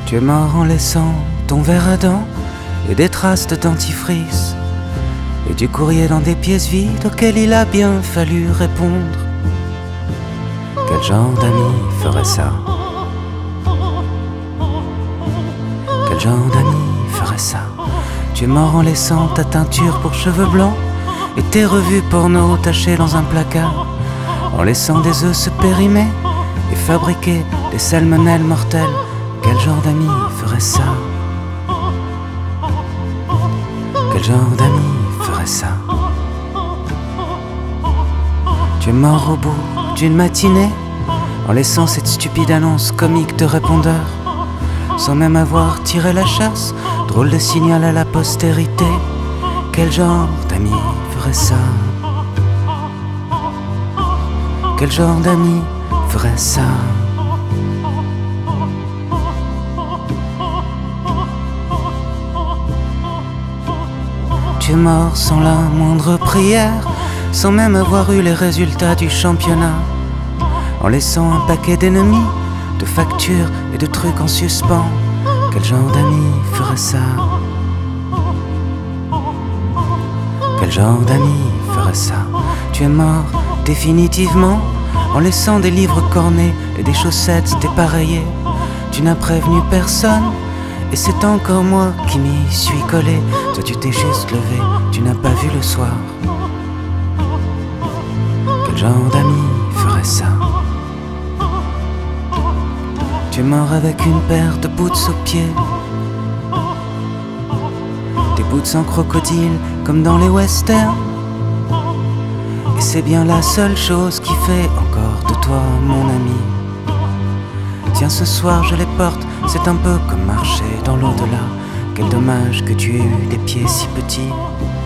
Tu es mort en laissant ton verre à dents et des traces de dentifrice et du courrier dans des pièces vides auxquelles il a bien fallu répondre. Quel genre d'ami ferait ça? Quel genre d'ami ferait ça? Tu es mort en laissant ta teinture pour cheveux blancs et tes revues porno tachées dans un placard, en laissant des œufs se périmer et fabriquer des salmonelles mortelles. Quel genre d'ami ferait ça? Quel genre d'ami ferait ça? Tu es mort au bout d'une matinée en laissant cette stupide annonce comique de répondeur, sans même avoir tiré la chasse. Drôle de signal à la postérité. Quel genre d'ami ferait ça? Quel genre d'ami ferait ça? Tu es mort sans la moindre prière, sans même avoir eu les résultats du championnat, en laissant un paquet d'ennemis, de factures et de trucs en suspens. Quel genre d'ami ferait ça? Quel genre d'ami ferait ça? Tu es mort définitivement en laissant des livres cornés et des chaussettes dépareillées. Tu n'as prévenu personne et c'est encore moi qui m'y suis collé. Toi tu t'es juste levé, tu n'as pas vu le soir. Quel genre d'ami ferait ça? Tu es mort avec une paire de boots aux pieds, des boots en crocodile comme dans les westerns. Et c'est bien la seule chose qui fait encore de toi mon ami. Tiens, ce soir je les porte, c'est un peu comme marcher dans l'au-delà. Quel dommage que tu aies eu des pieds si petits.